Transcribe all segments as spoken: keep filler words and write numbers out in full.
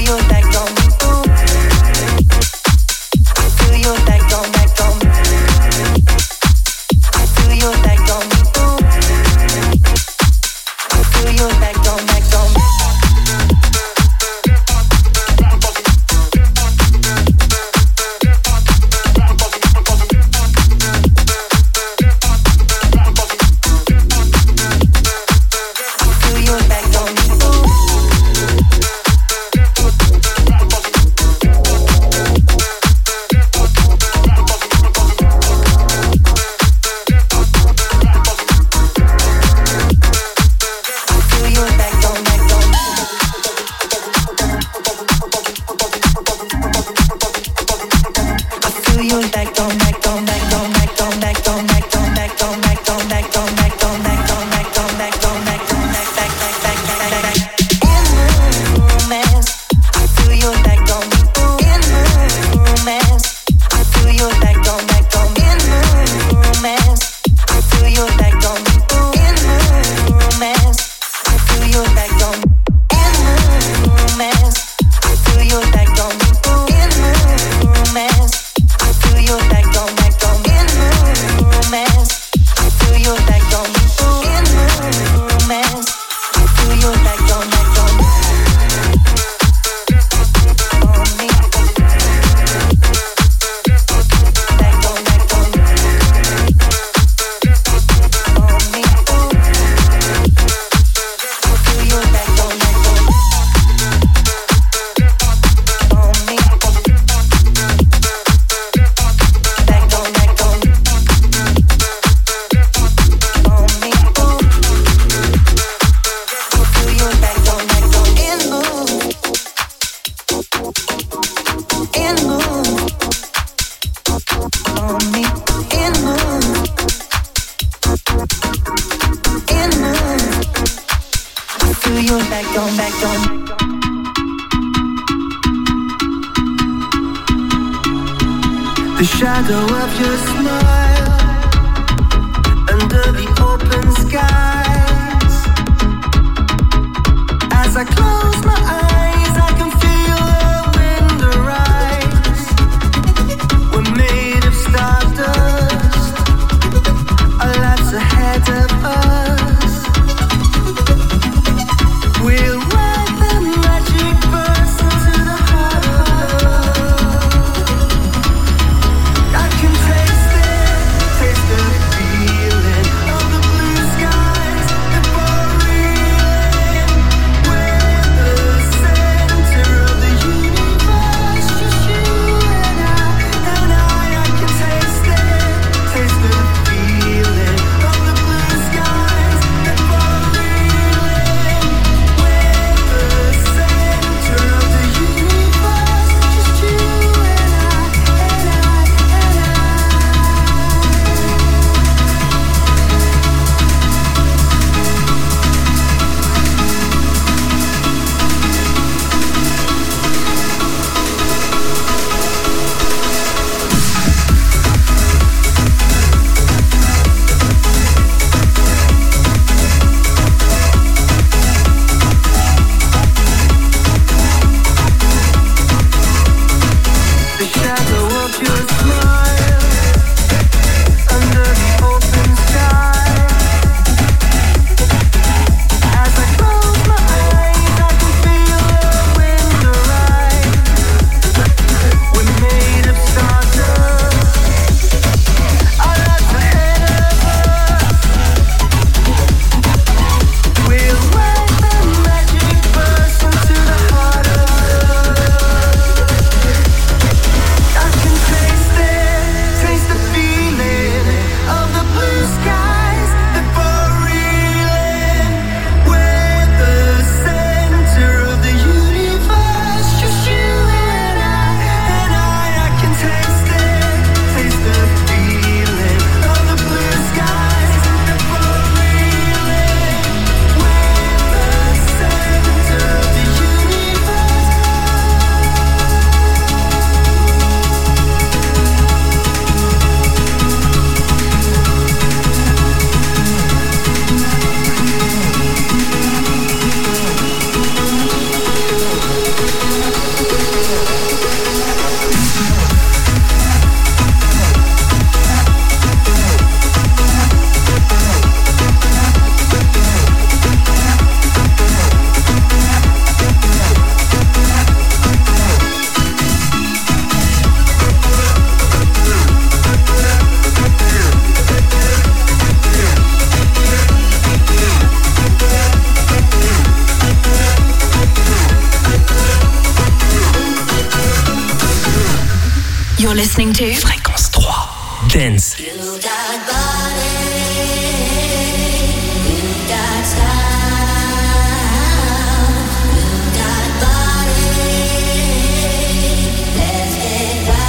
I can taste it. listening to Fréquence trois. Dance. You got body, you got style, you got body, let's get wild.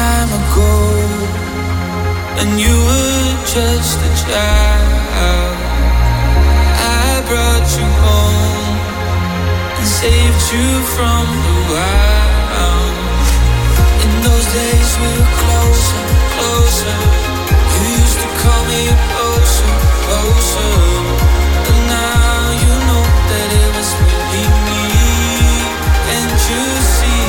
time ago, and you were just a child. I brought you home and saved you from the wild. In those days we were closer, closer. You used to call me closer, closer. But now you know that it was really me. Can't you see?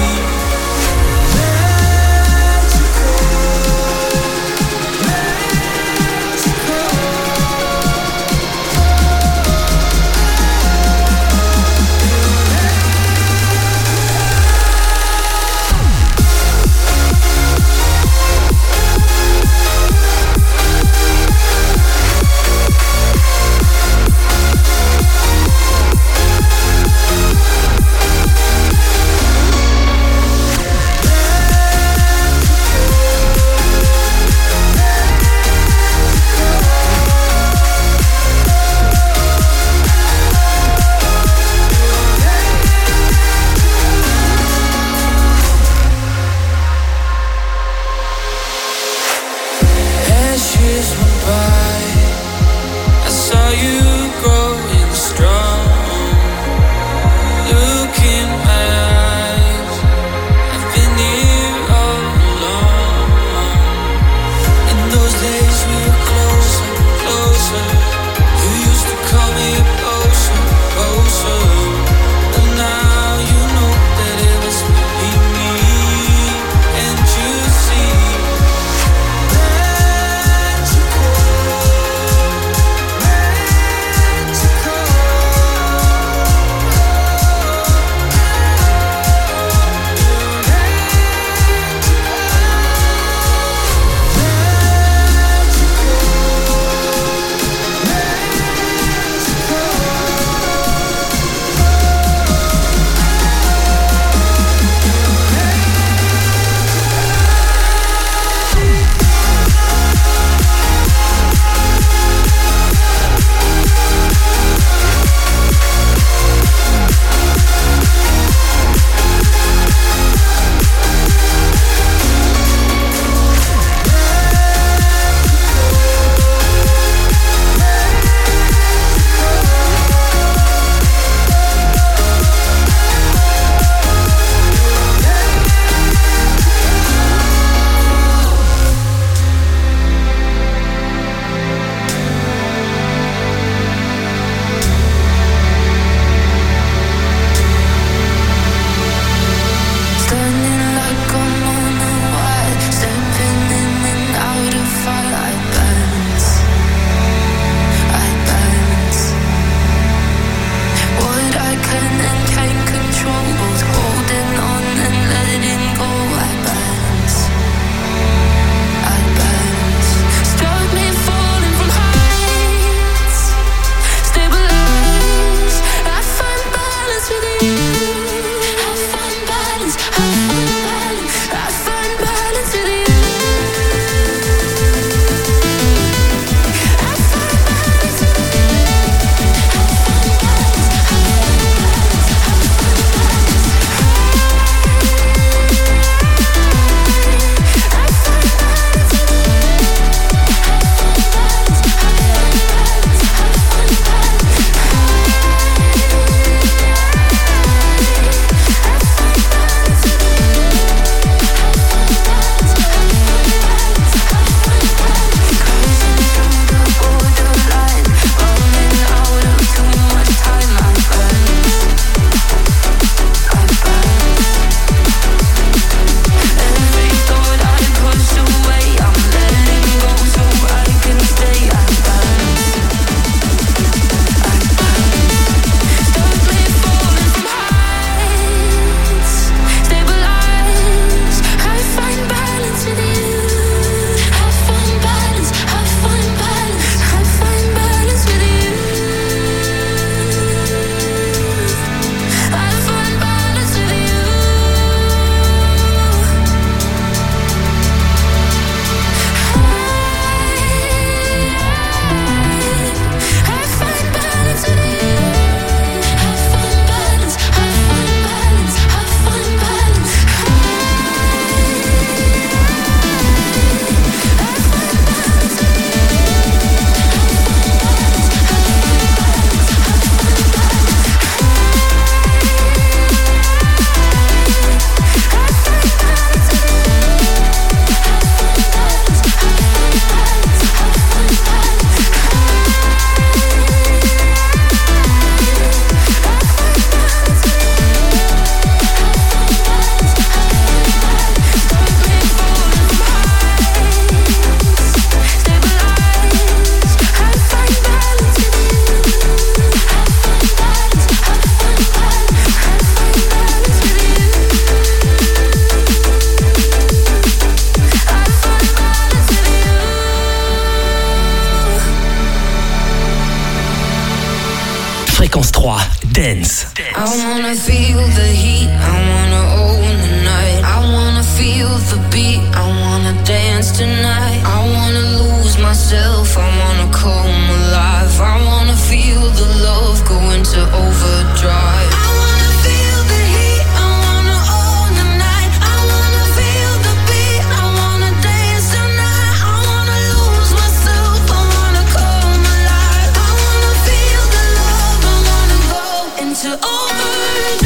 trois Dance. I wanna feel the heat, I wanna own the night. I wanna feel the beat, I wanna dance tonight. I wanna lose myself, I wanna come alive. I wanna feel the love go into overdrive. I wanna feel the heat, I wanna own the night. I wanna feel the beat, I wanna dance tonight. I wanna lose myself, I wanna come alive. I wanna feel the love, I wanna go into overdrive.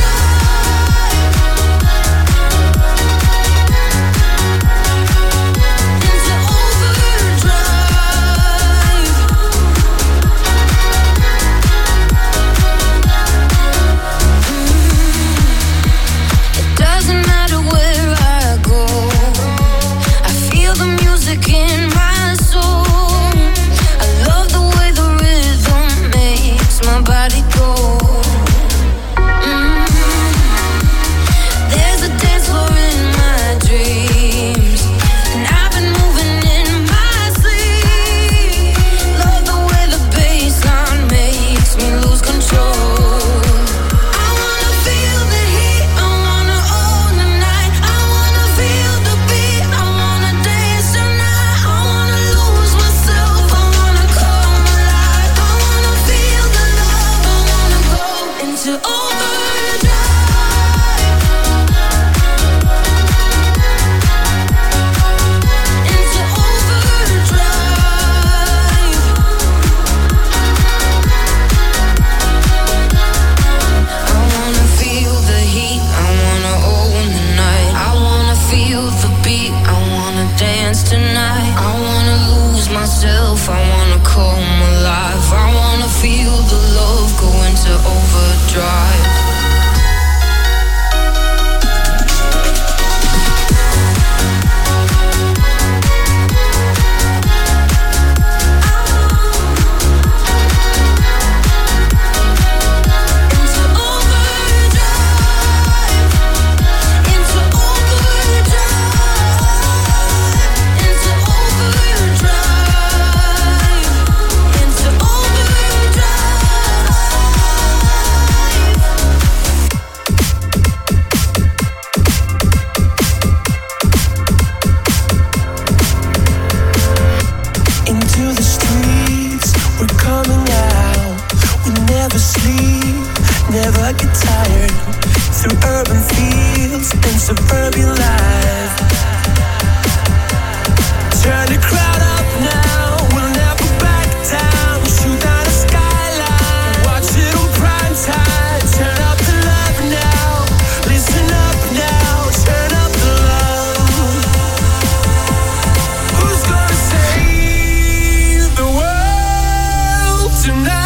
In my soul, I love the way the rhythm makes my body go. Mm. There's a dance floor in my dreams, and I've been moving in my sleep. Love the way the bassline makes me lose control. I wanna feel the heat, I wanna own the night. I wanna feel the beat, I wanna dance tonight. To overdrive. Into overdrive. I wanna feel the heat, I wanna own the night. I wanna feel the beat, I wanna dance tonight. I wanna lose myself, I wanna come alive. I wanna feel the love go into overdrive. Never get tired through urban fields and suburban life. Turn the crowd up now, we'll never back down. Shoot down the skyline, watch it on prime time. Turn up the love now, listen up now, turn up the love. Who's gonna save the world tonight?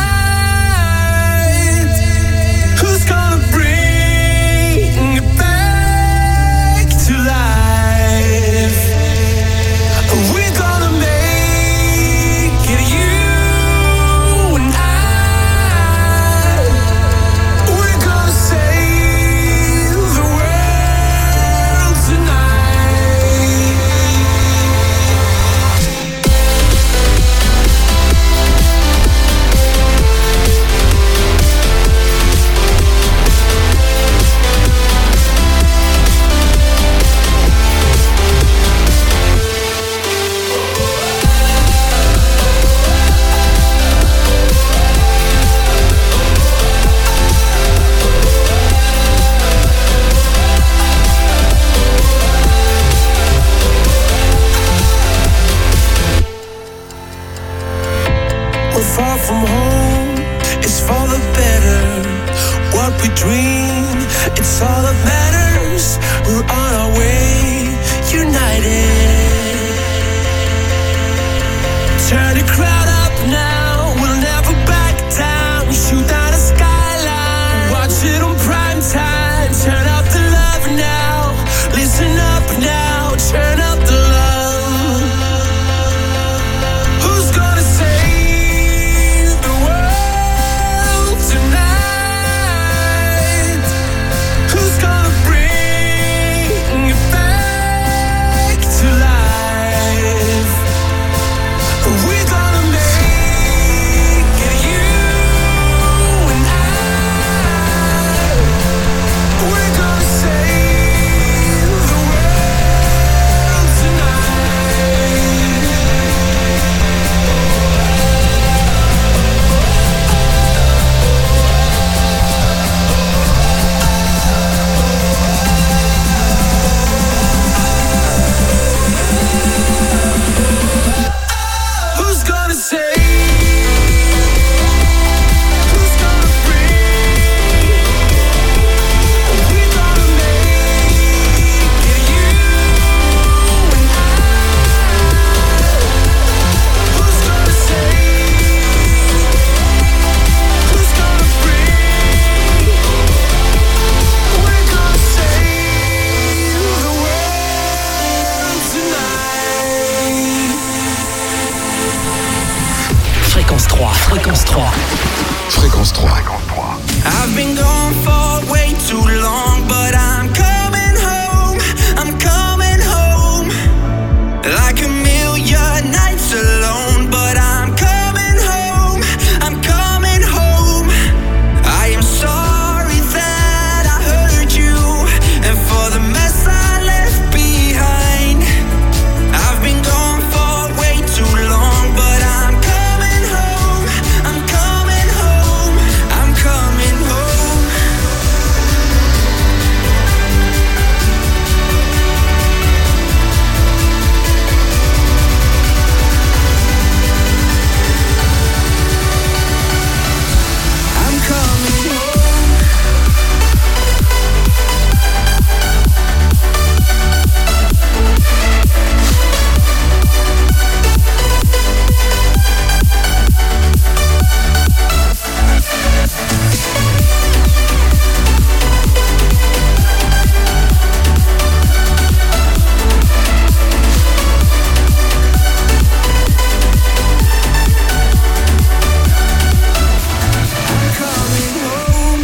Far from home, it's for the better. What we dream, it's all that matters. We're on our way, united. Turn the crowd up now, we'll never back down. Shoot down the skyline, watch it on prime time. Turn up the love now, listen up now, turn up the love. Who's gonna save the world? trois, fréquence trois. Fréquence trois. I've been gone for way too long, but I'm coming home, I'm coming home. Like a million nights alone, but I'm coming home, I'm coming home. I am sorry that I hurt you, and for the mess I left behind. I've been gone for way too long, but I'm coming home, I'm coming home, I'm coming home. I'm coming home. I'm coming home.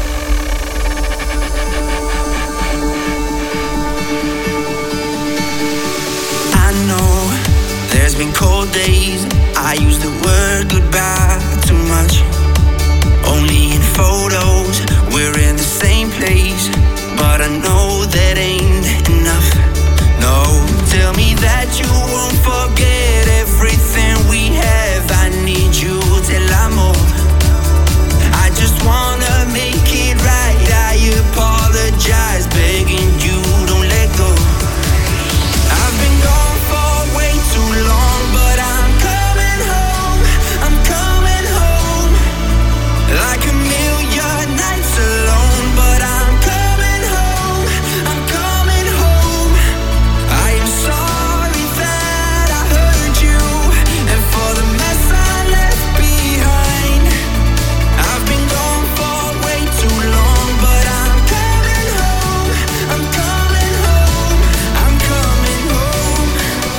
I know there's been cold days. I use the word goodbye too much. Only in photos, we're in the same place. But I know that ain't enough. No, tell me that you won't forget everything we have. I need you till I'm old. I just wanna make it right. I apologize, begging you don't let go. I've been gone for way too long, but I'm coming home, I'm coming home. Like a million nights alone, but I'm coming home, I'm coming home. I am sorry that I hurt you, and for the mess I left behind. I've been gone for way too long, but I'm coming home, I'm coming home, I'm coming home.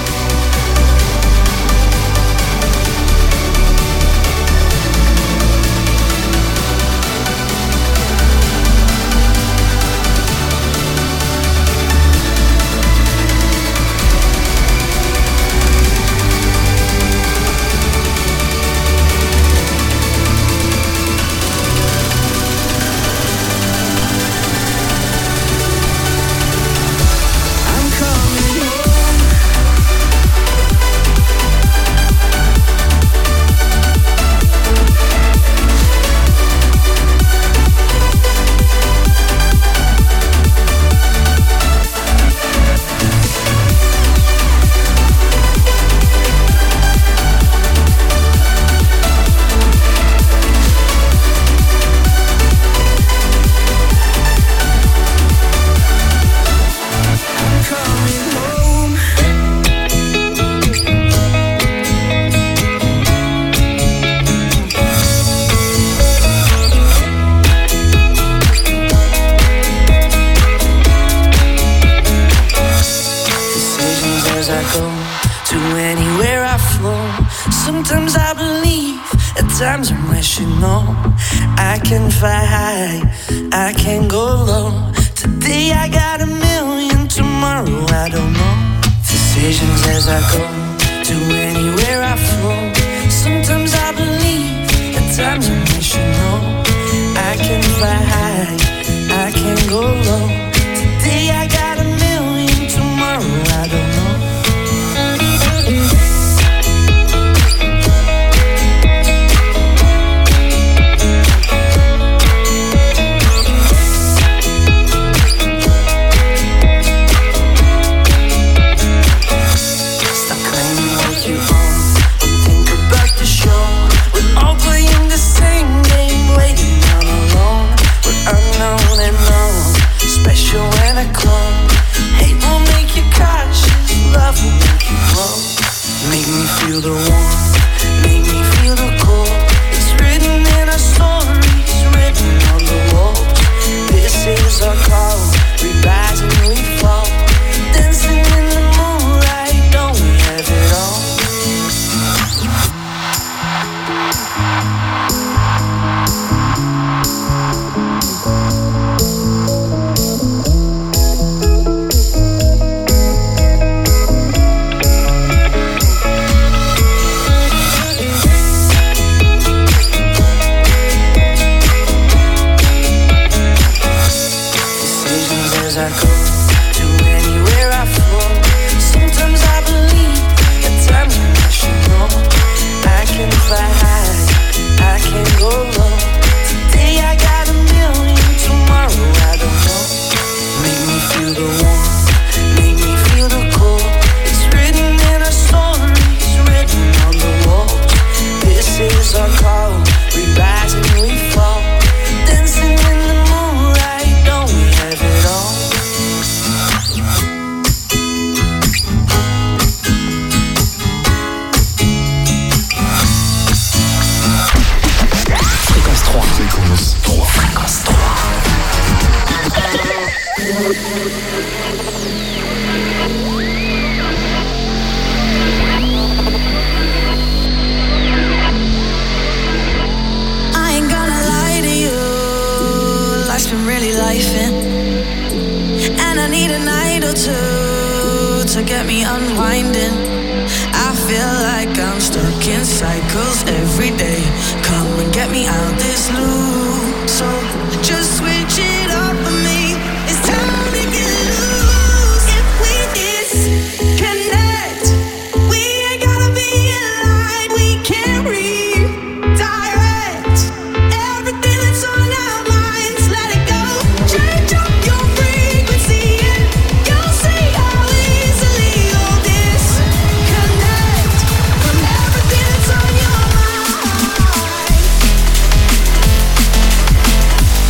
I'm coming home. I'm coming home. Decisions as I go to anywhere I flow. Sometimes I believe, at times I'm rational. I can fly high, I can go low. Today I got a million, tomorrow I don't know. Decisions as I go to anywhere I flow. Sometimes I believe, at times I'm rational. I can fly high, I can go low. Today I got a million, tomorrow I don't know. Stop claiming what you own and think about the show. We're all playing the same game, waiting on alone. We're unknown and known, special when I clone. Hate will make you cautious, love will make you grow. Make me feel the warmth, make me feel the cold. It's written in our stories, written on the walls. This is our call, we rise and we fall. Dancing in the moonlight, don't we have it all? cycles every day. Come and get me out this loop. So just switch it up for me. It's time to get loose. If we disconnect, we ain't gotta be aligned. We can redirect everything that's on our minds. Let it go. Change up your frequency and you'll see how easily you'll disconnect from everything that's on your mind.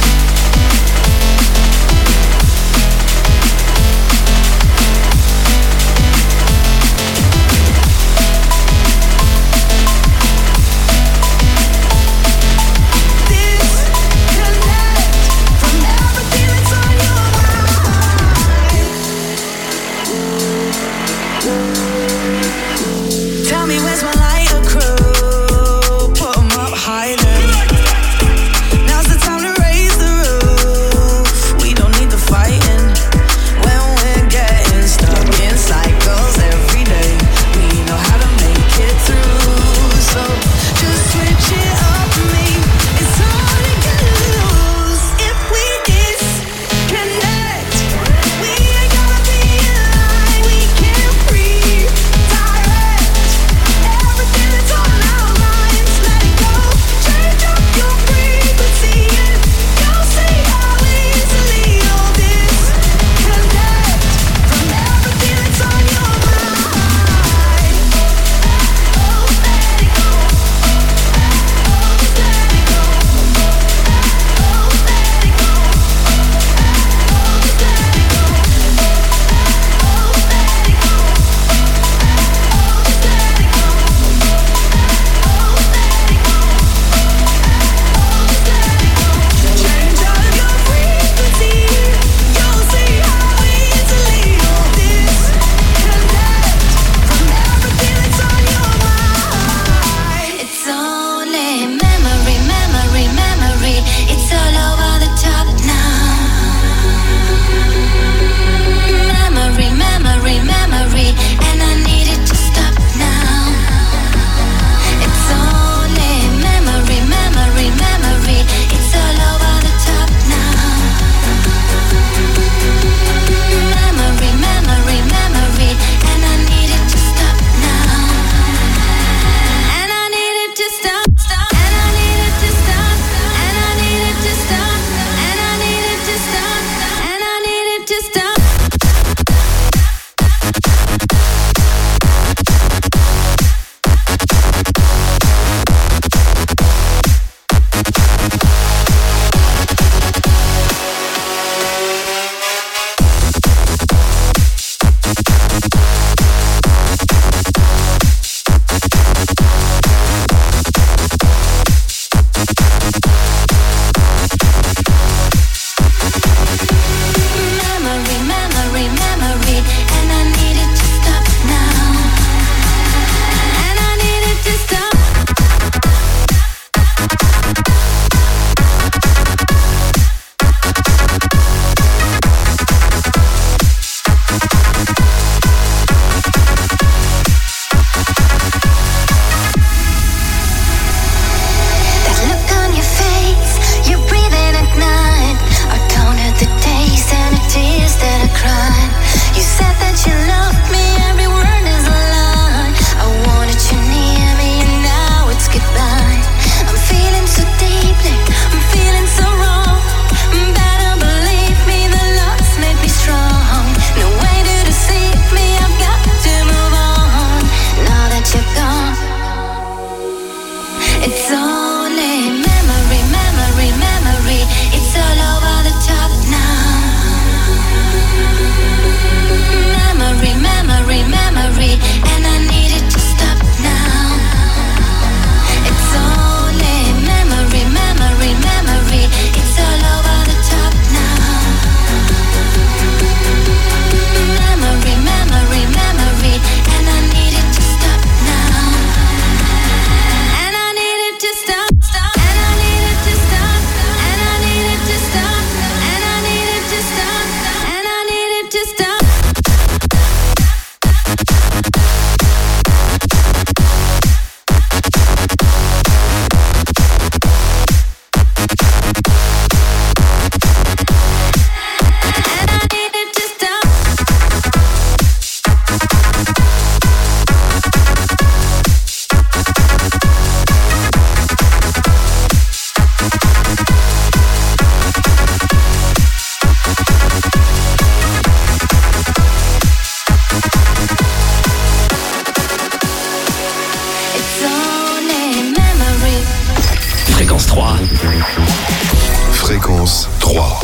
trois. Fréquence trois.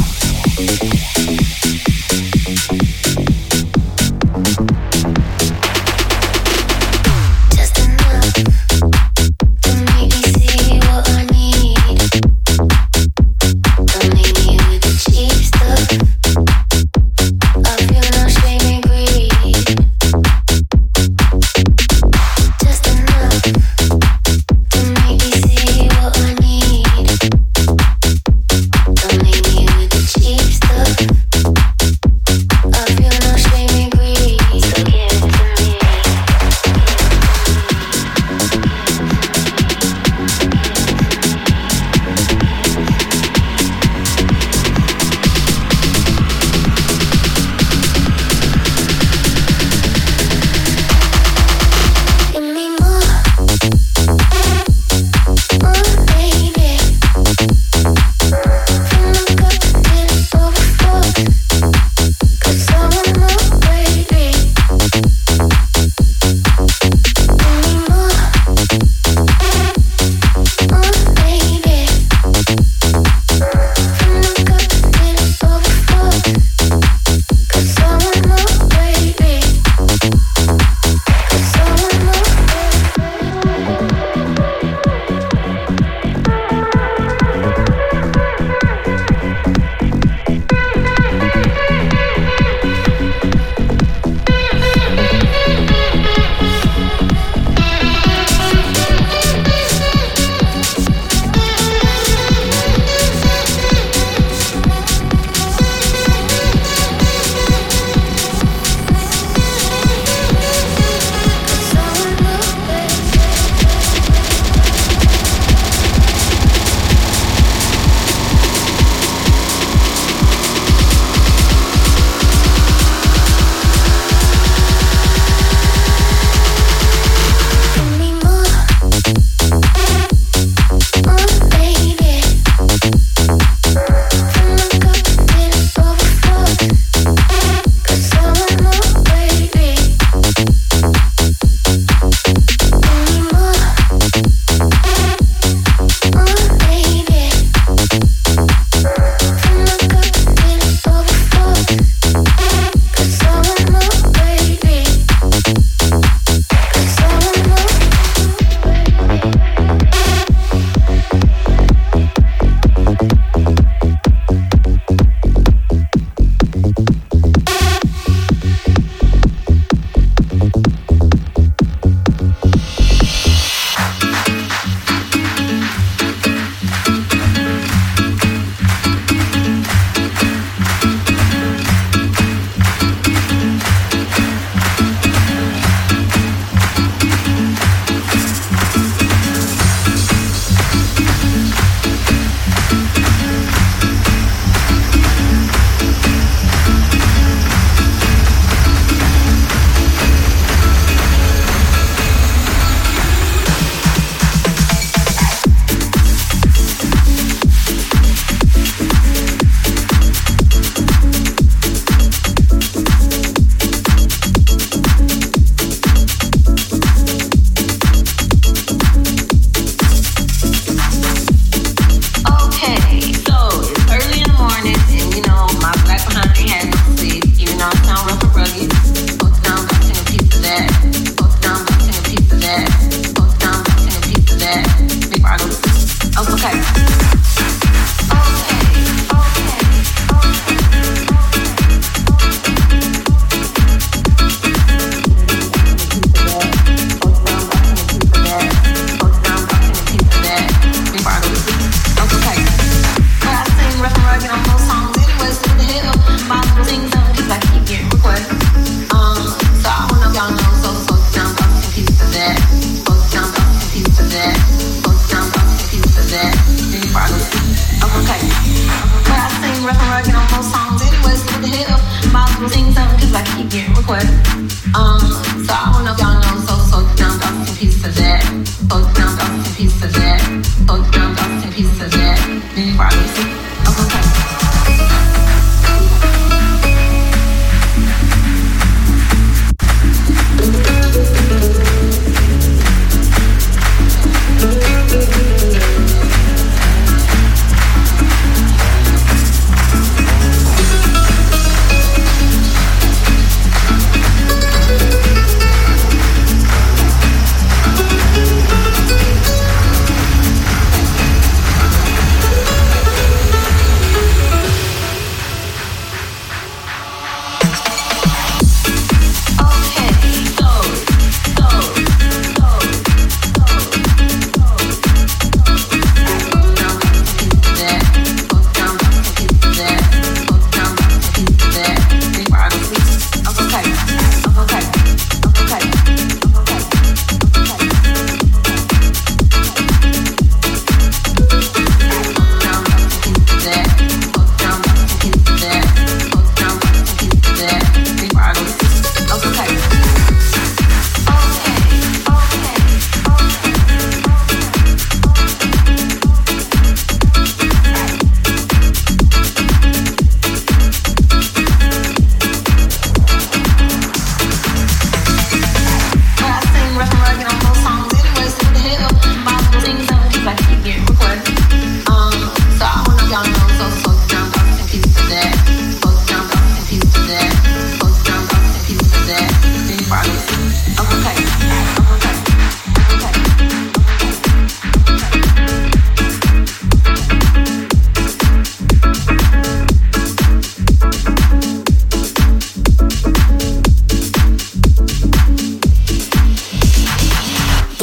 Cheap stuff.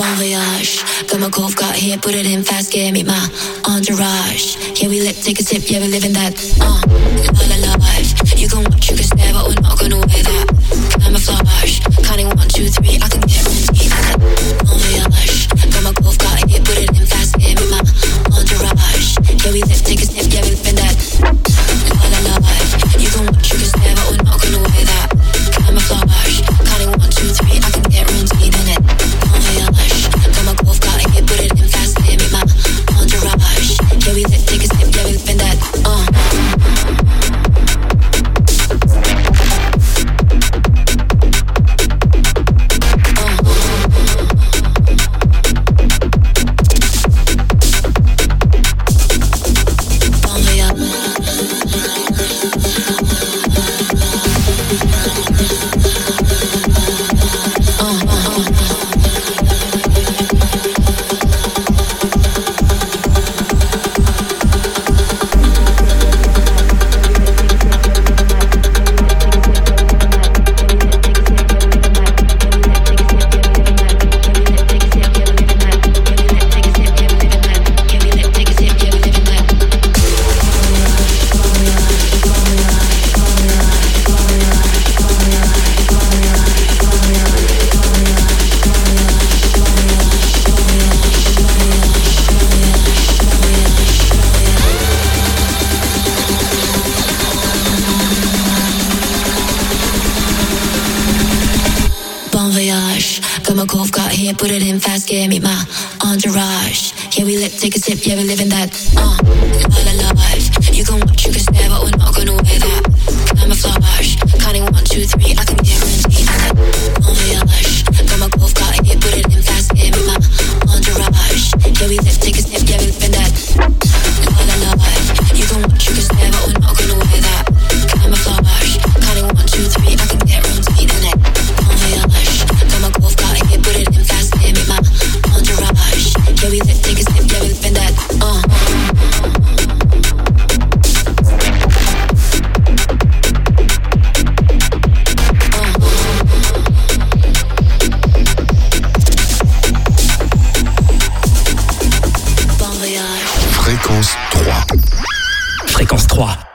Bon voyage, got my golf got here, put it in fast gear, meet my entourage. Yeah, we lit, take a sip, yeah, we living that, uh, la la life. You can watch, you can stare, but we're not gonna wear that camouflage. Counting one, two, three, I can get on ski. Bon voyage, got my golf got here, put it in fast gear, meet my entourage. Yeah, we lit, take a sip, yeah, we living that, la la life. You can watch, you can stare, but we're not gonna wear that camouflage. Counting one, two, three, I can get on ski, then it. Got my golf cart here, put it in fast lane, meet my entourage. Yeah, we lit, take a sip, yeah, we living that, uh. Put it in fast gear, meet my entourage. Yeah, we lit, take a sip, yeah, we living that, uh, la la life. You can watch, you can stare, but we're not gonna wear that camouflage. Counting one, two, three, I can guarantee that. Bon voyage, got my golf cart here, put it in fast gear, meet my entourage. Yeah, we lit, take a sip, yeah, we living that, la la life. You can watch, you can stare, but we're not gonna wear that camouflage. Counting one, two, three, I can guarantee that. Bon voyage, got my golf cart here, put it in fast gear, meet my entourage. Yeah, we lit, take a sip, yeah, we living that, uh. Fréquence trois. Fréquence trois.